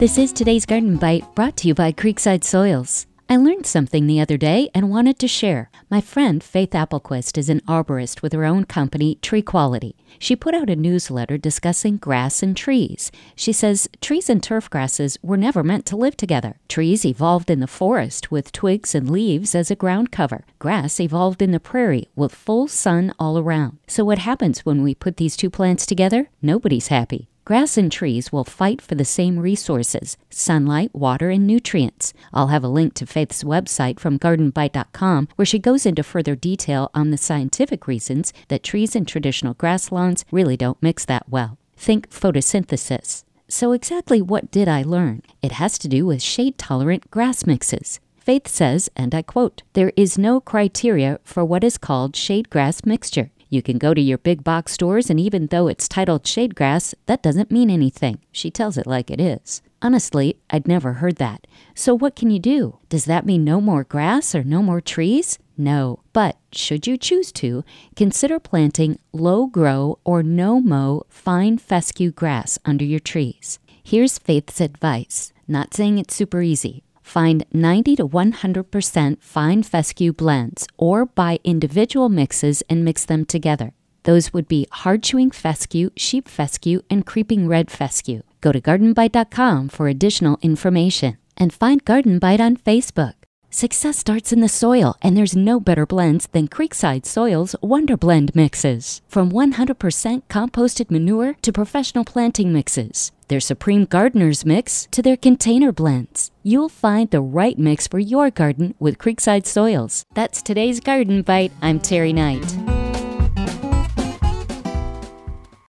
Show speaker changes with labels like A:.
A: This is today's Garden Bite, brought to you by Creekside Soils. I learned something the other day and wanted to share. My friend Faith Applequist is an arborist with her own company, Tree Quality. She put out a newsletter discussing grass and trees. She says trees and turf grasses were never meant to live together. Trees evolved in the forest with twigs and leaves as a ground cover. Grass evolved in the prairie with full sun all around. So what happens when we put these two plants together? Nobody's happy. Grass and trees will fight for the same resources: sunlight, water, and nutrients. I'll have a link to Faith's website from gardenbite.com, where she goes into further detail on the scientific reasons that trees and traditional grass lawns really don't mix that well. Think photosynthesis. So exactly what did I learn? It has to do with shade-tolerant grass mixes. Faith says, and I quote, "There is no criteria for what is called shade grass mixture. You can go to your big box stores, and even though it's titled shade grass, that doesn't mean anything." She tells it like it is. Honestly, I'd never heard that. So what can you do? Does that mean no more grass or no more trees? No. But should you choose to, consider planting low-grow or no-mow fine fescue grass under your trees. Here's Faith's advice. Not saying it's super easy. Find 90 to 100% fine fescue blends, or buy individual mixes and mix them together. Those would be hard-chewing fescue, sheep fescue, and creeping red fescue. Go to gardenbite.com for additional information. And find Garden Bite on Facebook. Success starts in the soil, and there's no better blends than Creekside Soils Wonder Blend mixes. From 100% composted manure to professional planting mixes, their Supreme Gardener's Mix to their container blends. You'll find the right mix for your garden with Creekside Soils. That's today's Garden Bite. I'm Terry Knight.